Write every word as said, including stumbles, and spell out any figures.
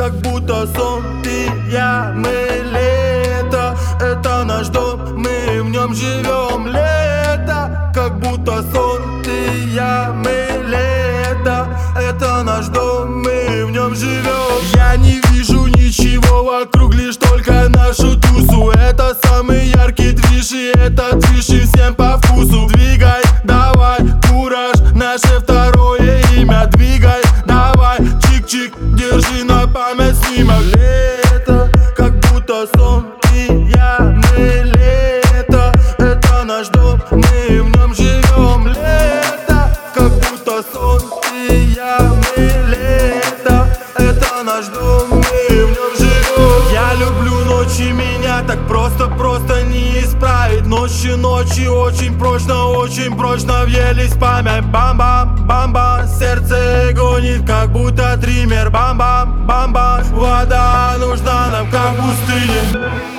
как будто сон. Ты, я, мы, лето. Это наш дом, мы в нем живем. Лето, как будто сон. Ты, я, мы, лето. Это наш дом, мы в нем живем. Я не вижу ничего вокруг, лишь только нашу тусу. Это самый яркий движ, и это движ и всем по вкусу. Двигай, давай, кураж, наше второе имя. Двигай, давай, чик-чик, держи на память снимок. Лето, как будто сон. Ты, я, мы, лето. Это наш дом, мы в нем живем. Лето, как будто сон. Ты, я, мы, лето. Это наш дом, мы в нем живем. Я люблю ночи, меня так просто-просто не исправить. Ночи, ночи очень прочно, очень прочно въелись в память. Бам-бам, бам-бам, сердце гонит, как будто триммер. Бам-бам, бам-бам, вода нужна нам, как в пустыне.